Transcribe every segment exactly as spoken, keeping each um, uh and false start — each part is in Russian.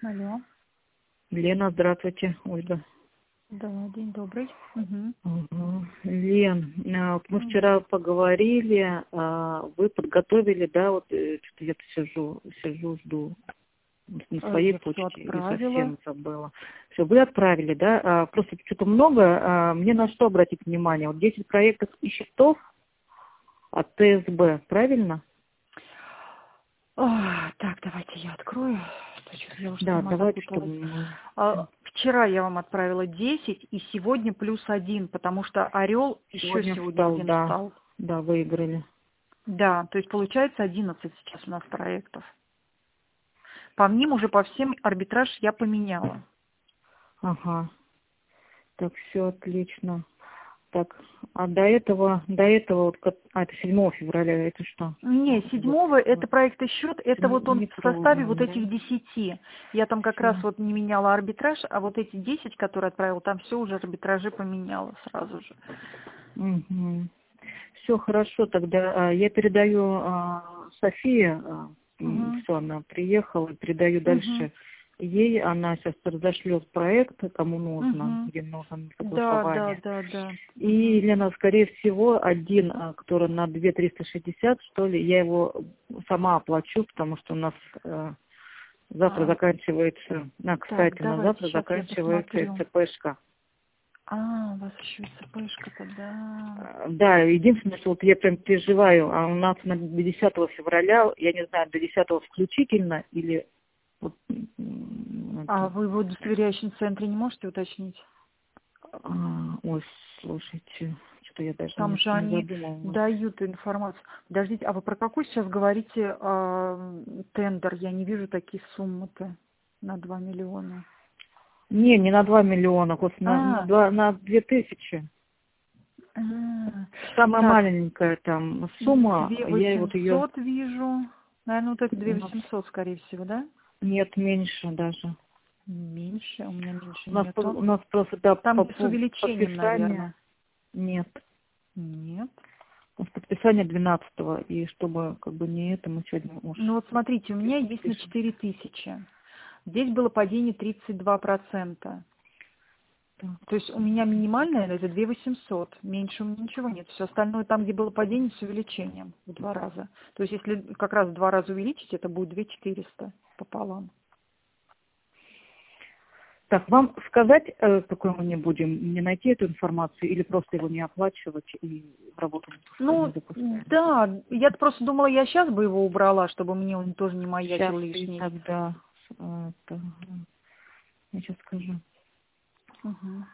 Алло. Лена, здравствуйте, Ольга. Да, день добрый. Угу. Угу. Лен, а, мы М, вчера поговорили, а, вы подготовили, да, вот э, что-то я сижу, сижу, жду на э, своей Я все почте и отправила. совсем забыла. Все, вы отправили, да, а, просто что-то много, а, мне на что обратить внимание? Вот десять проектов и счетов от Т С Б, правильно? А, так, давайте я открою. Точно, я уже Да, сама давайте, чтобы запуталась. мы... А, вчера я вам отправила десять, и сегодня плюс один, потому что Орел еще Сегодня сегодня встал, один да, встал. да, выиграли. Да, то есть получается одиннадцать сейчас у нас проектов. По ним уже по всем арбитраж я поменяла. Ага, так, все отлично. Так, а до этого, до этого, вот, как- а, это седьмого февраля, это что? Не, Вот, седьмого это вот, проект и счет, это не, вот он не в составе продано, вот да? этих десяти. Я там как раз Все. вот не меняла арбитраж, а вот эти десять, которые отправила, там все уже арбитражи поменяла сразу же. Угу. Все хорошо, тогда а, я передаю а, Софии, Угу. все, она приехала, передаю Угу. дальше ей, она сейчас разошлет проект, кому нужно, Угу. где нужно Да, да, согласование. да, да. И, Угу. Лена, скорее всего, один, а, который на две триста шестьдесят, что ли, я его сама оплачу, потому что у нас э, завтра А, заканчивается, а, так, кстати, на давайте, завтра сейчас я заканчивается посмотрю. ЦПшка. А, у вас еще и цепешка-то, да. А, Да, единственное, что вот я прям переживаю, а у нас на до десятого февраля, я не знаю, до десятого включительно или вот, м, А это, вы в удостоверяющем центре не можете уточнить? а, ой, слушайте, что я даже Там не, же не они задумывалась. дают информацию. Подождите, а вы про какой сейчас говорите а, тендер? Я не вижу такие суммы-то на два миллиона. Не, не на два миллиона, господи, на, на, А, два, на две тысячи. а, Самая так, маленькая там сумма, две я вот ее, восемьсот вижу. Наверное, вот это две у нас восемьсот, скорее всего, да? нет меньше даже. Меньше, у меня меньше У нас, по- нету. у нас просто, да, Там по, с по увеличением, наверное. подписание нет. Нет. У нас подписание двенадцатого, и чтобы как бы не это, мы сегодня уж Ну вот смотрите, у меня есть на подпишем. четыре тысячи. Здесь было падение тридцать два процента. Так, То есть у меня минимальная это две восемьсот, меньше у меня ничего нет. Все остальное там, где было падение, с увеличением в два раза. То есть если как раз в два раза увеличить, это будет две четыреста пополам. Так, вам сказать, э, какой мы не будем, не найти эту информацию или просто его не оплачивать и в работу не пускать, не Ну, запускать? да, я просто думала, я сейчас бы его убрала, чтобы мне он тоже не Сейчас маячил и лишний. тогда, э, это, я сейчас скажу. Мгм.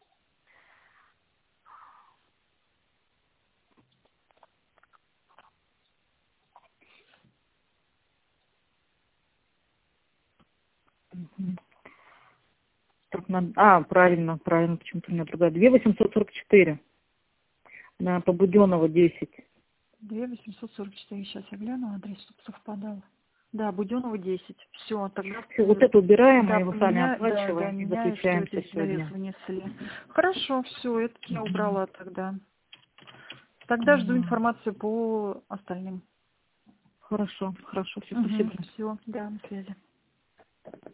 Мгм. Так, надо- а, правильно, правильно, почему-то у меня другая. две восемьсот сорок четыре на Побуденного десять. две восемьсот сорок четыре, сейчас я гляну адрес, чтобы совпадал. Да, Буденова десять. Все, тогда Всё, вот м, это убираем, мы да, его сами поменяю, да, да, оплачиваем и меняю, что это заключаемся здесь сегодня. внесли. Хорошо, все, это я Мгм. убрала тогда. Тогда жду Ага. информацию по остальным. Хорошо, хорошо, все, Угу, спасибо. все, да, на связи.